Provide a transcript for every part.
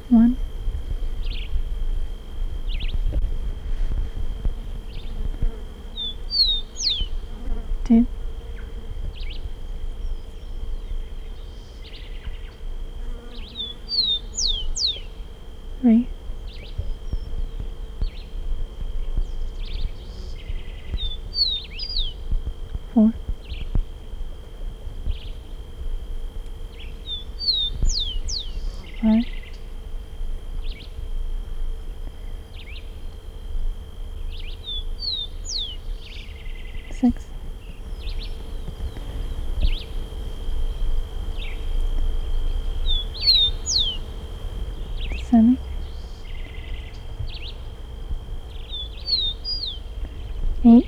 1, 2, 3, 4, 5, 6, 7, 8,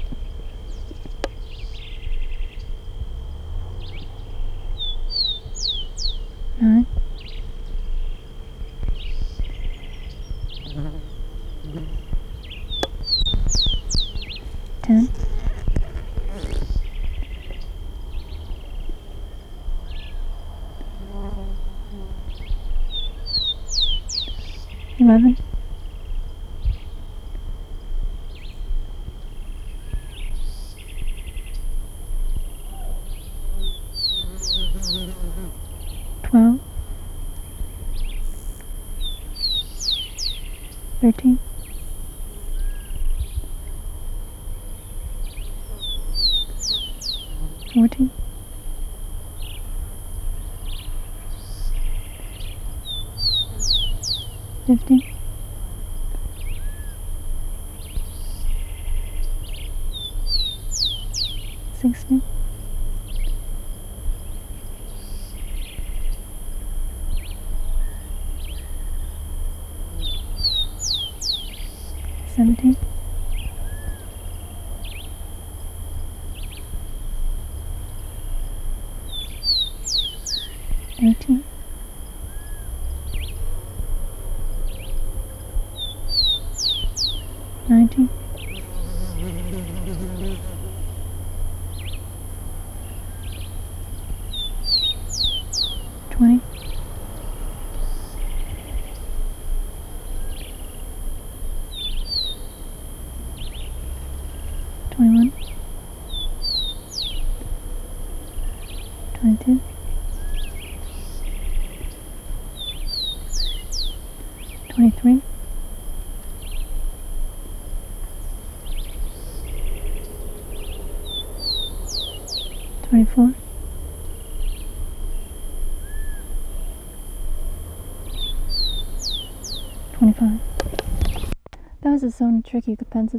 9, 10, 11, 12, 13, 14, 15, 16, 17, 18, 19, 20, 21, 22, 23, 24, 25. That was a Sony trick you could pencil